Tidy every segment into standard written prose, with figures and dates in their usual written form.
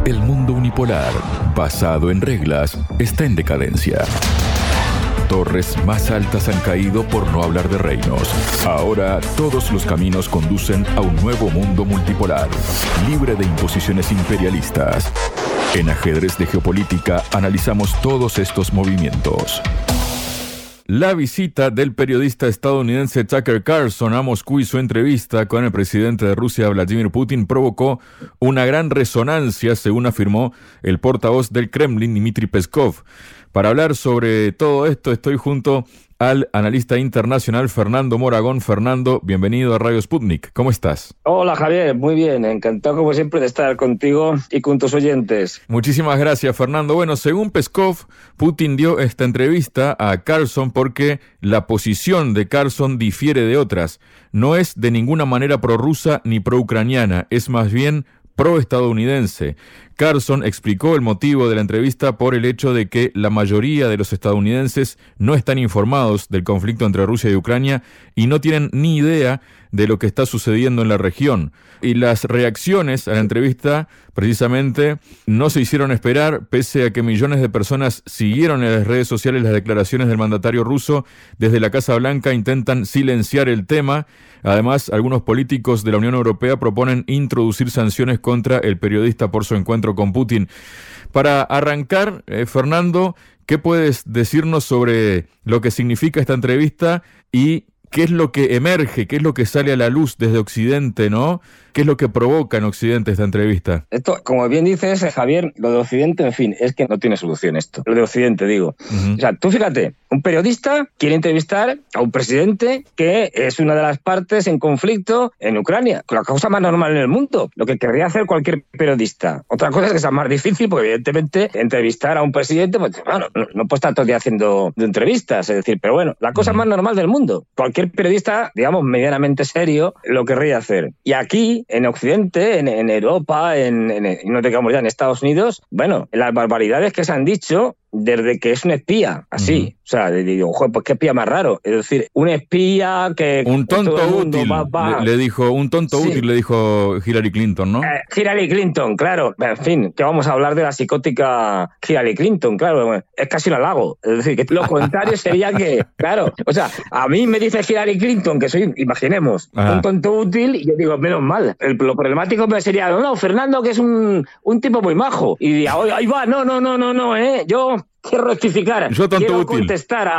El mundo unipolar, basado en reglas, está en decadencia. Torres más altas han caído por no hablar de reinos. Ahora todos los caminos conducen a un nuevo mundo multipolar, libre de imposiciones imperialistas. En Ajedrez de Geopolítica analizamos todos estos movimientos. La visita del periodista estadounidense Tucker Carlson a Moscú y su entrevista con el presidente de Rusia, Vladimir Putin, provocó una gran resonancia, según afirmó el portavoz del Kremlin, Dmitry Peskov. Para hablar sobre todo esto, estoy junto al analista internacional Fernando Moragón. Fernando, bienvenido a Radio Sputnik. ¿Cómo estás? Hola, Javier. Muy bien. Encantado, como siempre, de estar contigo y con tus oyentes. Muchísimas gracias, Fernando. Bueno, según Peskov, Putin dio esta entrevista a Carlson porque la posición de Carlson difiere de otras. No es de ninguna manera prorrusa ni pro-ucraniana, es más bien pro-estadounidense. Carlson explicó el motivo de la entrevista por el hecho de que la mayoría de los estadounidenses no están informados del conflicto entre Rusia y Ucrania y no tienen ni idea de lo que está sucediendo en la región. Y las reacciones a la entrevista, precisamente, no se hicieron esperar, pese a que millones de personas siguieron en las redes sociales las declaraciones del mandatario ruso. Desde la Casa Blanca intentan silenciar el tema. Además, algunos políticos de la Unión Europea proponen introducir sanciones contra el periodista por su encuentro con Putin. Para arrancar, Fernando, ¿qué puedes decirnos sobre lo que significa esta entrevista y qué es lo que emerge, qué es lo que sale a la luz desde Occidente, ¿no? ¿Qué es lo que provoca en Occidente esta entrevista? Esto, como bien dices, Javier, lo de Occidente, en fin, es que no tiene solución esto. Lo de Occidente, digo. O sea, tú fíjate, un periodista quiere entrevistar a un presidente que es una de las partes en conflicto en Ucrania, la cosa más normal en el mundo, lo que querría hacer cualquier periodista. Otra cosa es que sea más difícil, porque evidentemente entrevistar a un presidente, pues bueno, no puede estar todo el día haciendo entrevistas, es decir, pero bueno, la cosa más normal del mundo. Cualquier periodista, digamos, medianamente serio, lo querría hacer. Y aquí, en Occidente, en Europa, no digamos ya en Estados Unidos, bueno, las barbaridades que se han dicho desde que es un espía, así. O sea, digo, joder, pues qué espía más raro. Es decir, un espía que... Un tonto útil, le dijo, un tonto útil, le dijo Hillary Clinton, ¿no? Hillary Clinton, claro. En fin, que vamos a hablar de la psicótica Hillary Clinton, claro. Es casi un halago. Es decir, que lo contrario sería que, claro, o sea, a mí me dice Hillary Clinton que soy, imaginemos, un tonto útil, y yo digo, menos mal. Lo problemático me sería, no, Fernando, que es un tipo muy majo. Y ahí va, no, yo... Quiero rectificar, quiero contestar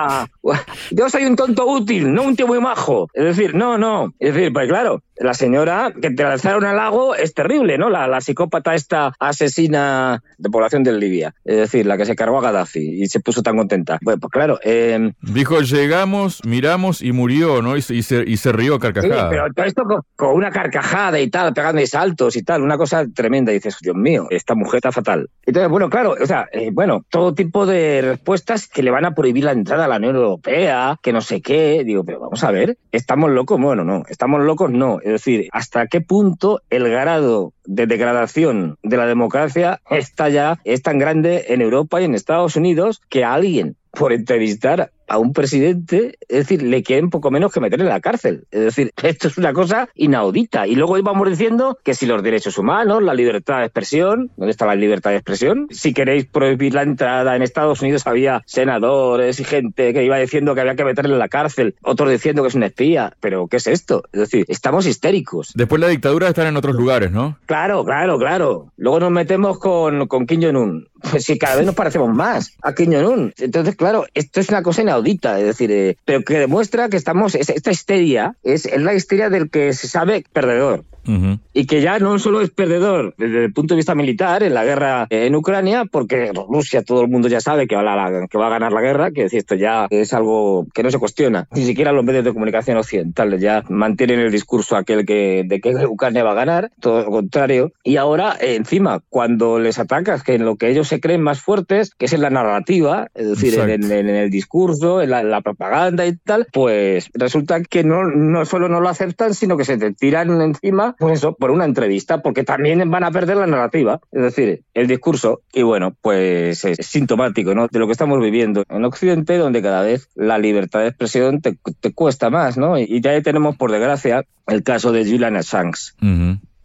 yo soy un tonto útil, no un tío muy majo. Es decir, no. Es decir, pues claro, la señora que te lanzaron al lago es terrible, ¿no? La psicópata esta asesina de población de Libia. Es decir, la que se cargó a Gaddafi y se puso tan contenta. Pues claro. Dijo, llegamos, miramos y murió, ¿no? Y se rió a carcajada. Sí, pero todo esto con una carcajada y tal, pegando saltos y tal, una cosa tremenda. Y dices, Dios mío, esta mujer está fatal. Entonces, bueno, claro, o sea, todo tipo de respuestas que le van a prohibir la entrada a la Unión Europea, que no sé qué. Digo, pero vamos a ver, ¿estamos locos? Bueno, no, estamos locos, no. Es decir, ¿hasta qué punto el grado de degradación de la democracia es tan grande en Europa y en Estados Unidos que a alguien, por entrevistar a un presidente, es decir, le quieren poco menos que meter en la cárcel? Es decir, esto es una cosa inaudita. Y luego íbamos diciendo que si los derechos humanos, la libertad de expresión, ¿dónde está la libertad de expresión? Si queréis prohibir la entrada, en Estados Unidos había senadores y gente que iba diciendo que había que meterle en la cárcel, otros diciendo que es un espía. ¿Pero qué es esto? Es decir, estamos histéricos. Después la dictadura están en otros lugares, ¿no? Claro. Luego nos metemos con Kim Jong-un. Pues sí, cada vez nos parecemos más a Kim Jong-un. Entonces, claro, esto es una cosa inaudita, es decir, pero que demuestra que esta histeria es la histeria del que se sabe perdedor. Y que ya no solo es perdedor desde el punto de vista militar en la guerra en Ucrania, porque Rusia, todo el mundo ya sabe que va a ganar la guerra, que esto ya es algo que no se cuestiona. Ni siquiera los medios de comunicación occidentales ya mantienen el discurso aquel de que Ucrania va a ganar, todo lo contrario. Y ahora, encima, cuando les atacas, que en lo que ellos se creen más fuertes, que es en la narrativa, es decir, en el discurso, en la propaganda y tal, pues resulta que no solo no lo aceptan, sino que se te tiran encima, pues eso, por una entrevista, porque también van a perder la narrativa, es decir, el discurso. Y bueno, pues es sintomático, ¿no?, de lo que estamos viviendo en Occidente, donde cada vez la libertad de expresión te cuesta más, ¿no? Y ya tenemos, por desgracia, el caso de Julian Assange,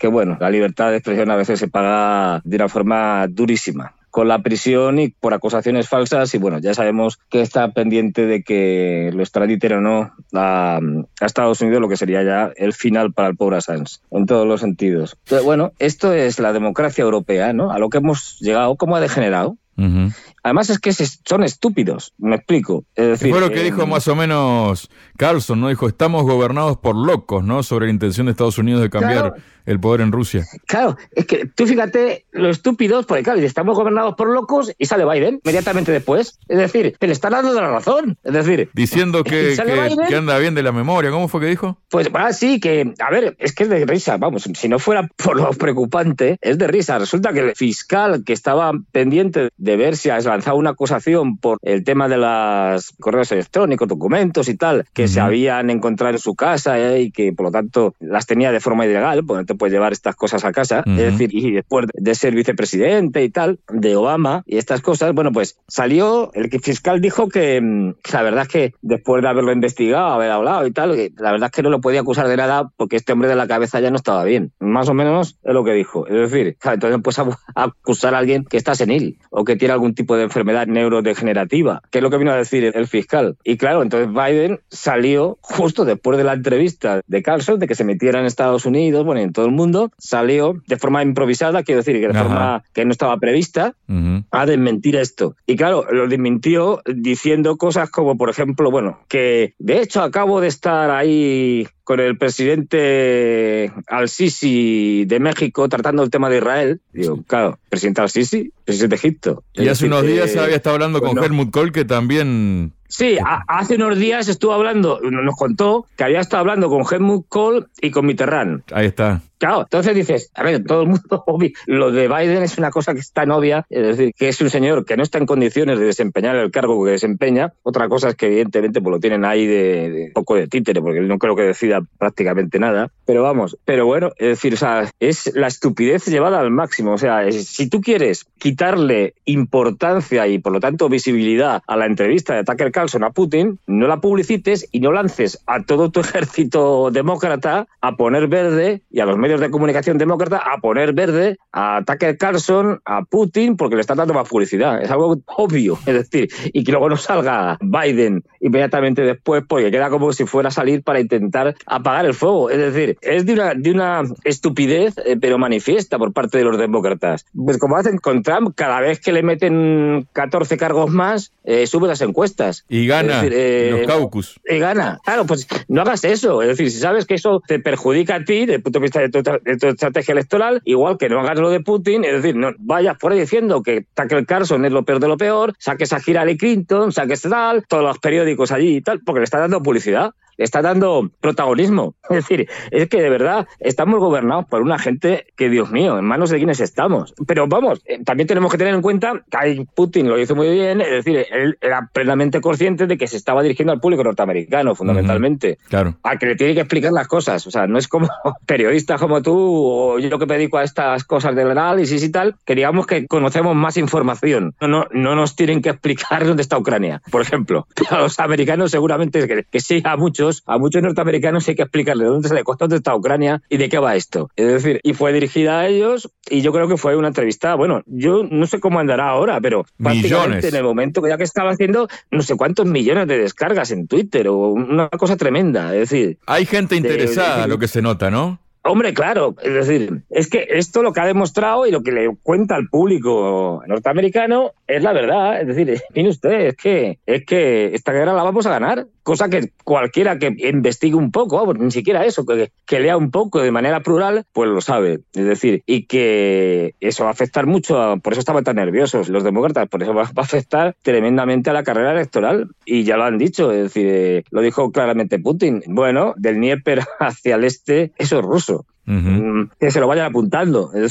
que bueno, la libertad de expresión a veces se paga de una forma durísima, con la prisión y por acusaciones falsas, y bueno, ya sabemos que está pendiente de que lo extraditen o no a Estados Unidos, lo que sería ya el final para el pobre Assange, en todos los sentidos. Entonces, bueno, esto es la democracia europea, ¿no? A lo que hemos llegado, cómo ha degenerado. Uh-huh. Además es que son estúpidos, me explico. Es decir, fue lo que dijo más o menos Carlson, ¿no? Dijo, estamos gobernados por locos, ¿no? Sobre la intención de Estados Unidos de cambiar el poder en Rusia. Claro, es que tú fíjate lo estúpidos, porque claro, estamos gobernados por locos y sale Biden inmediatamente después. Es decir, te le están dando la razón. Es decir, diciendo que anda bien de la memoria. ¿Cómo fue que dijo? Pues sí, que, a ver, es que es de risa, vamos, si no fuera por lo preocupante, es de risa. Resulta que el fiscal que estaba pendiente de ver si has lanzado una acusación por el tema de los correos electrónicos, documentos y tal, que se habían encontrado en su casa y que por lo tanto las tenía de forma ilegal, pues no te puedes llevar estas cosas a casa, es decir, y después de ser vicepresidente y tal, de Obama y estas cosas, bueno, pues salió, el fiscal dijo que la verdad es que después de haberlo investigado, haber hablado y tal, la verdad es que no lo podía acusar de nada porque este hombre de la cabeza ya no estaba bien. Más o menos es lo que dijo. Es decir, entonces pues acusar a alguien que está senil o que tiene algún tipo de enfermedad neurodegenerativa, que es lo que vino a decir el fiscal. Y claro, entonces Biden salió justo después de la entrevista de Carlson, de que se metiera en Estados Unidos, bueno, en todo el mundo, salió de forma improvisada, quiero decir, que de forma que no estaba prevista, a desmentir esto. Y claro, lo desmintió diciendo cosas como, por ejemplo, bueno, que de hecho acabo de estar ahí con el presidente Al-Sisi de México tratando el tema de Israel. Digo, claro, presidente Al-Sisi, presidente de Egipto. Y hace unos días había estado hablando con Helmut Kohl, que también... Sí, hace unos días estuvo hablando, nos contó que había estado hablando con Helmut Kohl y con Mitterrand. Ahí está. Claro, entonces dices, a ver, todo el mundo, lo de Biden es una cosa que es tan obvia, es decir, que es un señor que no está en condiciones de desempeñar el cargo que desempeña. Otra cosa es que evidentemente pues lo tienen ahí de poco de títere, porque no creo que decida prácticamente nada. Pero vamos, pero bueno, es decir, o sea, es la estupidez llevada al máximo. O sea, si tú quieres quitarle importancia y por lo tanto visibilidad a la entrevista de Tucker Carlson a Putin, no la publicites y no lances a todo tu ejército demócrata a poner verde, y a los medios de comunicación demócrata a poner verde a Tucker Carlson, a Putin, porque le están dando más publicidad. Es algo obvio, es decir, y que luego no salga Biden inmediatamente después, porque queda como si fuera a salir para intentar apagar el fuego. Es decir, es de una estupidez, pero manifiesta por parte de los demócratas. Pues como hacen con Trump, cada vez que le meten 14 cargos más, sube las encuestas. Y gana los caucus. Y gana. Claro, pues no hagas eso. Es decir, si sabes que eso te perjudica a ti, desde el punto de vista de tu estrategia electoral, igual que no hagas lo de Putin, es decir, no vayas por ahí diciendo que Tucker Carlson es lo peor de lo peor, saques a Hillary Clinton, saques tal, todos los periódicos allí y tal, porque le está dando publicidad. Le está dando protagonismo. Es decir, es que de verdad estamos gobernados por una gente que, Dios mío, en manos de quienes estamos. Pero vamos, también tenemos que tener en cuenta que Putin lo hizo muy bien, es decir, él era plenamente consciente de que se estaba dirigiendo al público norteamericano, fundamentalmente. Claro. A que le tiene que explicar las cosas. O sea, no es como periodistas como tú o yo que me dedico a estas cosas del análisis y tal, que digamos que conocemos más información. No nos tienen que explicar dónde está Ucrania, por ejemplo. Pero a los americanos seguramente que sí, a muchos norteamericanos hay que explicarles dónde está Ucrania y de qué va esto. Es decir, y fue dirigida a ellos y yo creo que fue una entrevista, bueno, yo no sé cómo andará ahora, pero prácticamente en el momento que ya que estaba haciendo no sé cuántos millones de descargas en Twitter o una cosa tremenda. Es decir, hay gente interesada, lo que se nota, ¿no? Hombre, claro, es decir, es que esto lo que ha demostrado y lo que le cuenta al público norteamericano es la verdad. Es decir, mire usted, es que esta guerra la vamos a ganar, cosa que cualquiera que investigue un poco, vamos, ni siquiera eso, que lea un poco de manera plural, pues lo sabe. Es decir, y que eso va a afectar mucho, por eso estaban tan nerviosos los demócratas, por eso va a afectar tremendamente a la carrera electoral. Y ya lo han dicho, es decir, lo dijo claramente Putin. Bueno, del Dnieper hacia el este, eso es ruso. Que se lo vayan apuntando, es decir,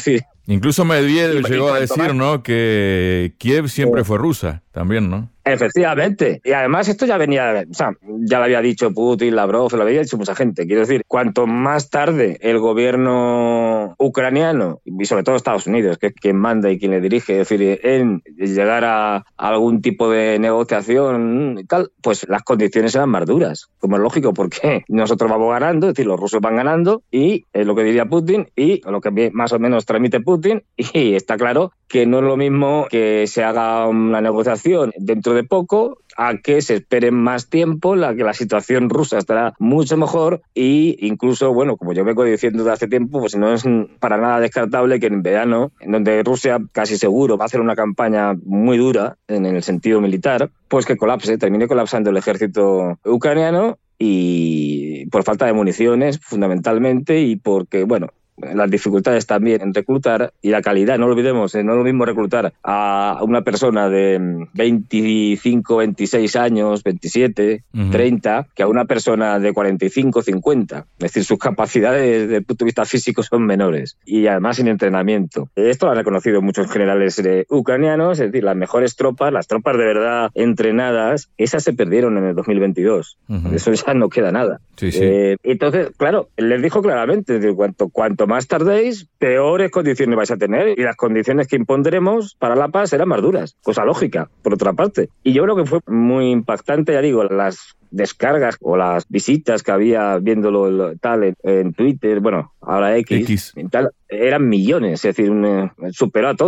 Incluso Medvedev llegó a decir, ¿no?, que Kiev siempre fue rusa, también, ¿no? Efectivamente. Y además esto ya venía, o sea, ya lo había dicho Putin, Lavrov, lo había dicho mucha gente. Quiero decir, cuanto más tarde el gobierno ucraniano, y sobre todo Estados Unidos, que es quien manda y quien le dirige, es decir, en llegar a algún tipo de negociación y tal, pues las condiciones eran más duras, como es lógico, porque nosotros vamos ganando, es decir, los rusos van ganando, y es lo que diría Putin, y lo que más o menos transmite Putin, y está claro que no es lo mismo que se haga una negociación dentro de poco a que se espere más tiempo, que la situación rusa estará mucho mejor, y incluso, bueno, como yo vengo diciendo desde hace tiempo, pues no es para nada descartable que en verano, en donde Rusia casi seguro va a hacer una campaña muy dura en el sentido militar, pues que termine colapsando el ejército ucraniano, y por falta de municiones fundamentalmente, y porque, bueno, las dificultades también en reclutar y la calidad, no lo olvidemos, no es lo mismo reclutar a una persona de 25, 26 años, 27, 30, que a una persona de 45, 50. Es decir, sus capacidades desde el punto de vista físico son menores y además sin entrenamiento. Esto lo han reconocido muchos generales ucranianos, es decir, las mejores tropas, las tropas de verdad entrenadas, esas se perdieron en el 2022. De eso ya no queda nada. Sí, sí. Entonces, claro, les dijo claramente, cuanto más tardéis, peores condiciones vais a tener, y las condiciones que impondremos para la paz serán más duras, cosa lógica, por otra parte. Y yo creo que fue muy impactante, ya digo, las descargas o las visitas que había viéndolo tal en Twitter, bueno, ahora X. Tal, eran millones, es decir, superó a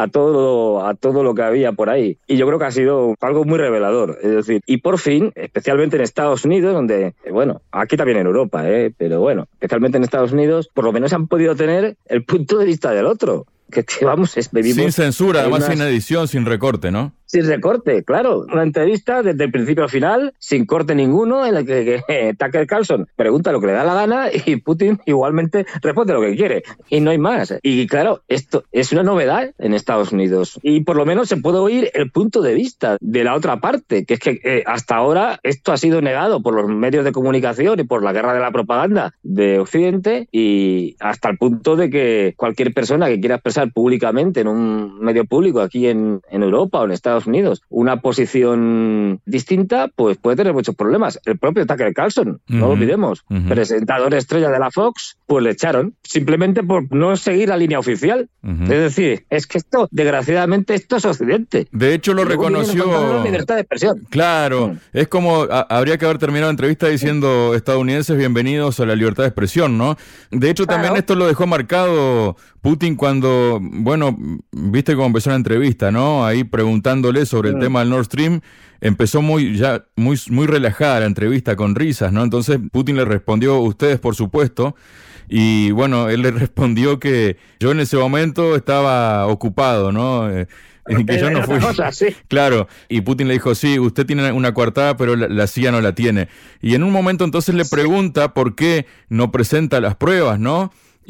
todo lo que había por ahí. Y yo creo que ha sido algo muy revelador, es decir, y por fin, especialmente en Estados Unidos, donde, bueno, aquí también en Europa, pero bueno, especialmente en Estados Unidos, por lo menos han podido tener el punto de vista del otro. Que vamos, vivimos sin censura, además sin edición, sin recorte, ¿no? Sin recorte, claro. Una entrevista desde el principio al final, sin corte ninguno, en la que Tucker Carlson pregunta lo que le da la gana y Putin igualmente responde lo que quiere. Y no hay más. Y claro, esto es una novedad en Estados Unidos. Y por lo menos se puede oír el punto de vista de la otra parte, que es que hasta ahora esto ha sido negado por los medios de comunicación y por la guerra de la propaganda de Occidente, y hasta el punto de que cualquier persona que quiera expresar públicamente en un medio público aquí en Europa o en Estados Unidos una posición distinta, pues puede tener muchos problemas. El propio Tucker Carlson, no lo olvidemos, presentador estrella de la Fox, pues le echaron simplemente por no seguir la línea oficial. Es decir, es que esto, desgraciadamente, esto es Occidente. De hecho, lo reconoció. La libertad de expresión. Claro, es como habría que haber terminado la entrevista diciendo estadounidenses bienvenidos a la libertad de expresión, ¿no? De hecho, también esto lo dejó marcado Putin cuando, bueno, viste cómo empezó la entrevista, ¿no? Ahí preguntándole sobre el tema del Nord Stream, empezó muy relajada la entrevista, con risas, ¿no? Entonces Putin le respondió, ustedes por supuesto, y bueno, él le respondió que yo en ese momento estaba ocupado, ¿no? Que yo no fui. Claro, y Putin le dijo, sí, usted tiene una coartada, pero la CIA no la tiene. Y en un momento entonces le pregunta por qué no presenta las pruebas, ¿no?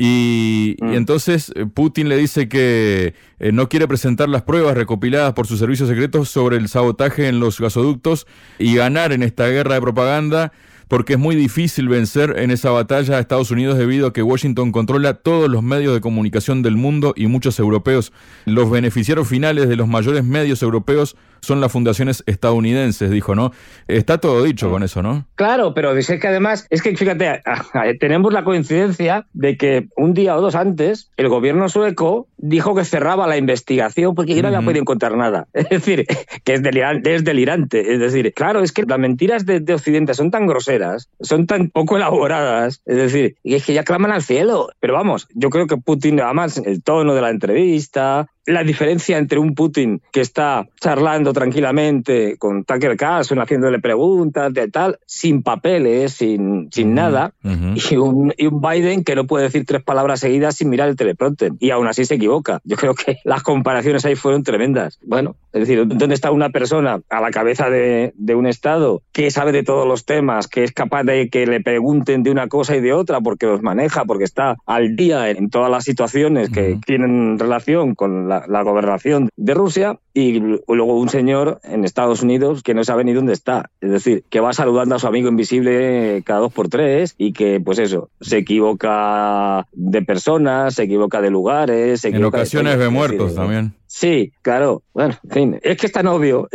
Y entonces Putin le dice que no quiere presentar las pruebas recopiladas por sus servicios secretos sobre el sabotaje en los gasoductos y ganar en esta guerra de propaganda, porque es muy difícil vencer en esa batalla a Estados Unidos debido a que Washington controla todos los medios de comunicación del mundo y muchos europeos. Los beneficiarios finales de los mayores medios europeos son las fundaciones estadounidenses, dijo, ¿no? Está todo dicho con eso, ¿no? Claro, pero dice que además, es que fíjate, tenemos la coincidencia de que un día o dos antes el gobierno sueco dijo que cerraba la investigación porque ya no había podido encontrar nada. Es decir, que es delirante. Es decir, claro, es que las mentiras de Occidente son tan groseras, son tan poco elaboradas, es decir, y es que ya claman al cielo. Pero vamos, yo creo que Putin, además, el tono de la entrevista, la diferencia entre un Putin que está charlando tranquilamente con Tucker Carlson, haciéndole preguntas de tal, sin papeles, sin nada, y un Biden que no puede decir 3 palabras seguidas sin mirar el teleprompter, y aún así se equivoca. Yo creo que las comparaciones ahí fueron tremendas. Bueno, Es decir, ¿dónde está una persona a la cabeza de un Estado que sabe de todos los temas, que es capaz de que le pregunten de una cosa y de otra porque los maneja, porque está al día en todas las situaciones que tienen relación con la gobernación de Rusia, y luego un señor en Estados Unidos que no sabe ni dónde está? Es decir, que va saludando a su amigo invisible cada 2 por 3 y que, pues eso, se equivoca de personas, se equivoca de lugares... En ocasiones ve muertos también. Sí, claro. Bueno, en fin, es que es tan obvio.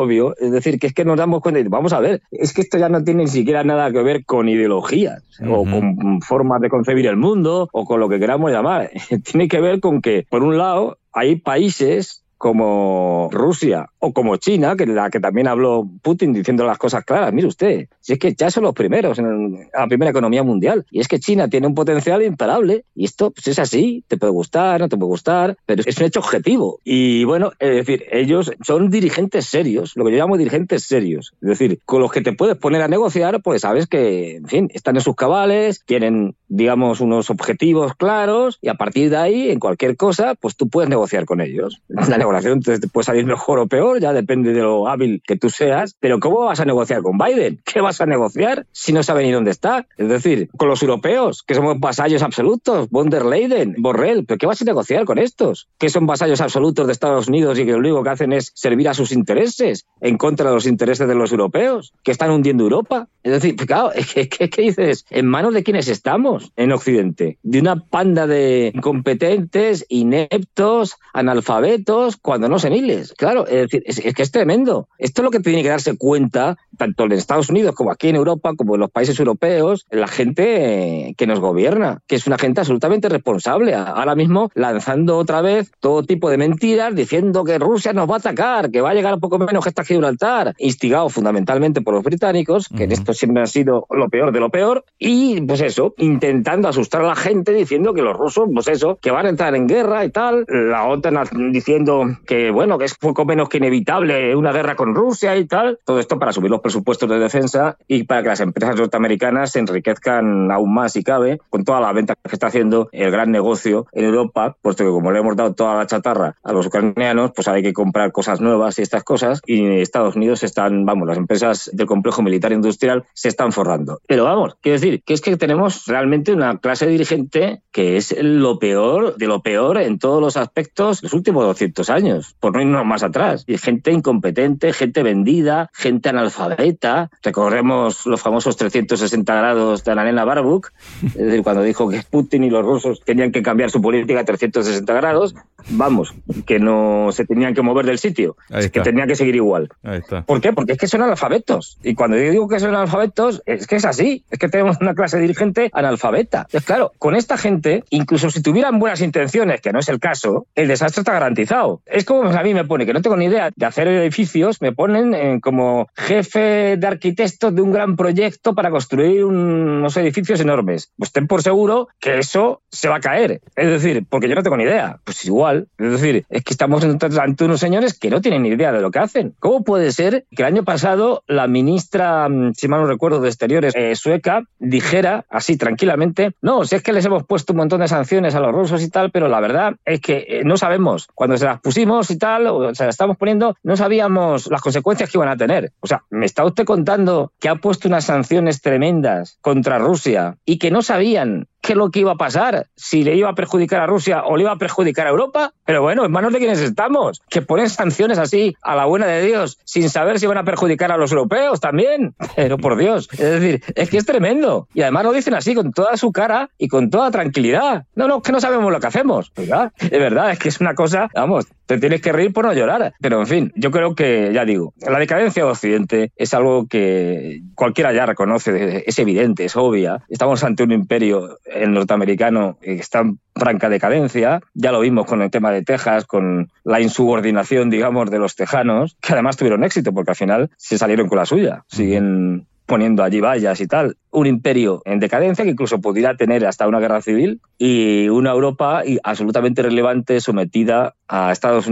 Es decir, que es que nos damos cuenta. Vamos a ver, es que esto ya no tiene ni siquiera nada que ver con ideologías o con formas de concebir el mundo o con lo que queramos llamar. Tiene que ver con que, por un lado, hay países como Rusia o como China, que la que también habló Putin diciendo las cosas claras. Mire usted, si es que ya son los primeros en la primera economía mundial, y es que China tiene un potencial imparable, y esto pues es así, te puede gustar, no te puede gustar, pero es un hecho objetivo. Y bueno, es decir, ellos son dirigentes serios, lo que yo llamo dirigentes serios, es decir, con los que te puedes poner a negociar, pues sabes que, en fin, están en sus cabales, tienen, digamos, unos objetivos claros, y a partir de ahí, en cualquier cosa, pues tú puedes negociar con ellos. La negociación te puede salir mejor o peor, ya depende de lo hábil que tú seas, pero ¿cómo vas a negociar con Biden? ¿Qué vas a negociar si no sabe ni dónde está? Es decir, con los europeos, que somos vasallos absolutos, von der Leyen, Borrell, ¿pero qué vas a negociar con estos? Que son vasallos absolutos de Estados Unidos y que lo único que hacen es servir a sus intereses en contra de los intereses de los europeos, que están hundiendo Europa. Es decir, claro, ¿qué dices? ¿En manos de quiénes estamos en Occidente? De una panda de incompetentes, ineptos, analfabetos, cuando no seniles. Claro, es decir, es que es tremendo. Esto es lo que tiene que darse cuenta, tanto en Estados Unidos como aquí en Europa, como en los países europeos, la gente que nos gobierna, que es una gente absolutamente responsable. Ahora mismo lanzando otra vez todo tipo de mentiras, diciendo que Rusia nos va a atacar, que va a llegar un poco menos que hasta Gibraltar, instigado fundamentalmente por los británicos, que en esto siempre han sido lo peor de lo peor, y pues eso, intentando asustar a la gente diciendo que los rusos, pues eso, que van a entrar en guerra y tal, la OTAN diciendo que, bueno, que es poco menos que inevitable una guerra con Rusia y tal. Todo esto para subir los presupuestos de defensa y para que las empresas norteamericanas se enriquezcan aún más si cabe, con todas las ventas que está haciendo el gran negocio en Europa, puesto que como le hemos dado toda la chatarra a los ucranianos, pues hay que comprar cosas nuevas y estas cosas, y Estados Unidos las empresas del complejo militar industrial se están forrando. Pero vamos, quiero decir, que es que tenemos realmente una clase dirigente que es lo peor de lo peor en todos los aspectos los últimos 200 años, por no irnos más atrás. Y gente incompetente, gente vendida, gente analfabeta. Recordemos los famosos 360 grados de Annalena Baerbock, es decir, cuando dijo que Putin y los rusos tenían que cambiar su política a 360 grados, vamos, que no se tenían que mover del sitio, que tenían que seguir igual. Ahí está. ¿Por qué? Porque es que son analfabetos. Y cuando yo digo que son analfabetos, es que es así. Es que tenemos una clase dirigente analfabeta. Entonces, claro, con esta gente, incluso si tuvieran buenas intenciones, que no es el caso, el desastre está garantizado. Es como a mí me pone que no tengo ni idea de hacer edificios, me ponen como jefe de arquitectos de un gran proyecto para construir unos edificios enormes. Pues ten por seguro que eso se va a caer. Es decir, porque yo no tengo ni idea. Pues igual. Es decir, es que estamos ante unos señores que no tienen ni idea de lo que hacen. ¿Cómo puede ser que el año pasado la ministra, si mal no recuerdo, de Exteriores sueca, dijera así tranquilamente, no, si es que les hemos puesto un montón de sanciones a los rusos y tal, pero la verdad es que no sabemos, cuando se las pusimos y tal, o se las estamos poniendo, no sabíamos las consecuencias que iban a tener. O sea, ¿me está usted contando que ha puesto unas sanciones tremendas contra Rusia y que no sabían qué es lo que iba a pasar, si le iba a perjudicar a Rusia o le iba a perjudicar a Europa? Pero bueno, ¿en manos de quiénes estamos? Que ponen sanciones así a la buena de Dios sin saber si van a perjudicar a los europeos también. Pero por Dios, es decir, es que es tremendo. Y además lo dicen así, con toda su cara y con toda tranquilidad. No, que no sabemos lo que hacemos. Oiga, de verdad, es que es una cosa, vamos, te tienes que reír por no llorar. Pero en fin, yo creo que, ya digo, la decadencia de Occidente es algo que cualquiera ya reconoce, es evidente, es obvia. Estamos ante un imperio el norteamericano que está en franca decadencia. Ya lo vimos con el tema de Texas, con la insubordinación, digamos, de los tejanos, que además tuvieron éxito porque al final se salieron con la suya. Siguen poniendo allí vallas y tal. Un imperio en decadencia que incluso pudiera tener hasta una guerra civil, y una Europa absolutamente irrelevante sometida a Estados Unidos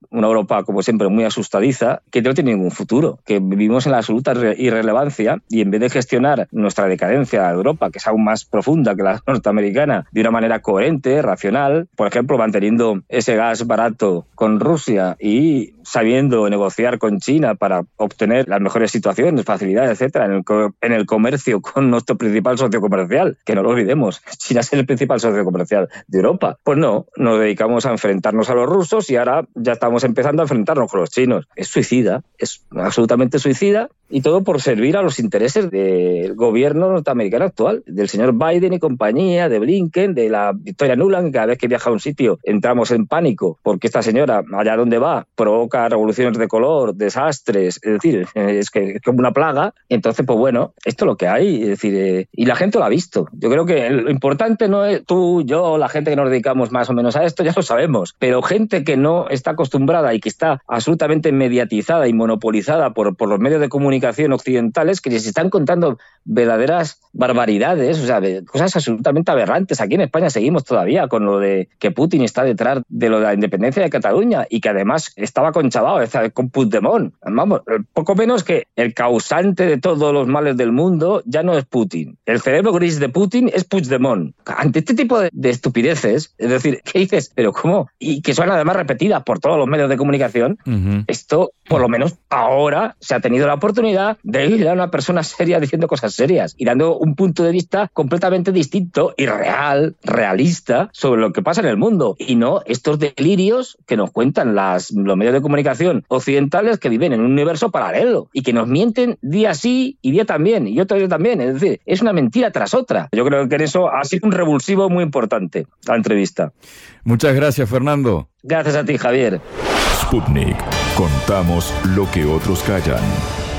una Europa, como siempre, muy asustadiza, que no tiene ningún futuro, que vivimos en la absoluta irrelevancia y en vez de gestionar nuestra decadencia de Europa, que es aún más profunda que la norteamericana, de una manera coherente, racional, por ejemplo, manteniendo ese gas barato con Rusia y sabiendo negociar con China para obtener las mejores situaciones, facilidades, etcétera, en el comercio con nuestro principal socio comercial, que no lo olvidemos, China es el principal socio comercial de Europa. Pues no, nos dedicamos a enfrentarnos a los rusos y ahora ya estamos empezando a enfrentarnos con los chinos. Es suicida, es absolutamente suicida, y todo por servir a los intereses del gobierno norteamericano actual, del señor Biden y compañía, de Blinken, de la Victoria Nuland, que cada vez que viaja a un sitio entramos en pánico porque esta señora, allá donde va, provoca revoluciones de color, desastres, es decir, es como una plaga. Entonces, pues bueno, esto es lo que hay, es decir, y la gente lo ha visto. Yo creo que lo importante no es tú, yo, la gente que nos dedicamos más o menos a esto, ya lo sabemos, pero gente que no está acostumbrada y que está absolutamente mediatizada y monopolizada por los medios de comunicación occidentales, que les están contando verdaderas barbaridades, o sea, cosas absolutamente aberrantes. Aquí en España seguimos todavía con lo de que Putin está detrás de lo de la independencia de Cataluña y que además estaba con Chaval, con Puigdemont. Vamos, poco menos que el causante de todos los males del mundo ya no es Putin. El cerebro gris de Putin es Puigdemont. Ante este tipo de estupideces, es decir, ¿qué dices? ¿Pero cómo? Y que son además repetidas por todos los medios de comunicación. Esto, por lo menos ahora, se ha tenido la oportunidad de ir a una persona seria diciendo cosas serias y dando un punto de vista completamente distinto y realista sobre lo que pasa en el mundo, y no estos delirios que nos cuentan los medios de comunicación occidentales, que viven en un universo paralelo y que nos mienten día sí y día también y otro día también. Es decir, es una mentira tras otra. Yo creo que en eso ha sido un revulsivo muy importante la entrevista. Muchas gracias, Fernando. Gracias a ti, Javier. Sputnik. Contamos lo que otros callan.